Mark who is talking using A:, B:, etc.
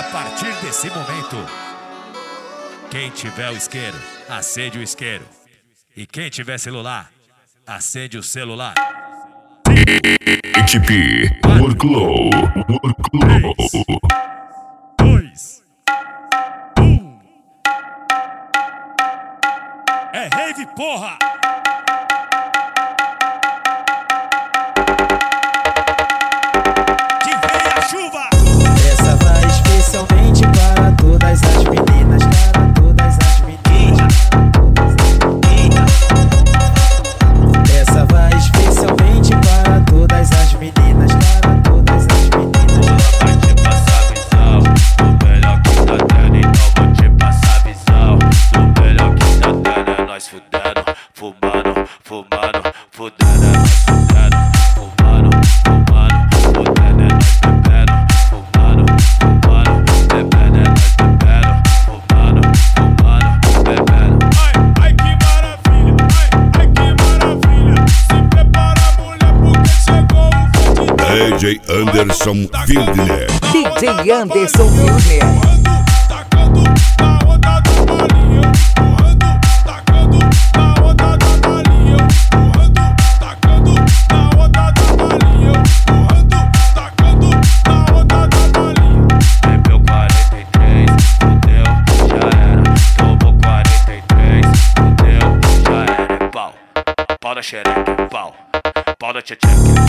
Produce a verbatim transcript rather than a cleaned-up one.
A: A partir desse momento, quem tiver o isqueiro, acende o isqueiro. E quem tiver celular, acende o celular.
B: H P Worklow. Worklow.
A: Dois, um. É rave, porra! Que vem a chuva!
C: Essa vai especialmente para todas as meninas, para todas as meninas. Essa vai especialmente para todas as meninas, para todas as meninas.
D: Vai te passar visão do melhor que tá tendo, então vou te passar visão do melhor que tá tendo. É nós fudendo, fumando, fumando, fudendo, é nós fudendo, fumando, fumando, fudendo, é nós bebendo, fumando, fumando, bebendo, é nós bebendo, fumando, fumando, bebendo.
E: Ai, ai que maravilha, ai, ai que maravilha. Se prepara, mulher, porque chegou o fim.
B: D J Anderson Fildner.
F: D J Anderson Fildner.
E: Tacando na onda do bolinho, empurrando, tacando na onda da bolinha, empurrando, tacando na onda da bolinha, empurrando, tacando na onda da bolinha.
D: Bebeu quarenta e três, fudeu, já era. Tomou quarenta e três, fudeu, já era. É pau, pau da xereca, pau, pau da tchecheca.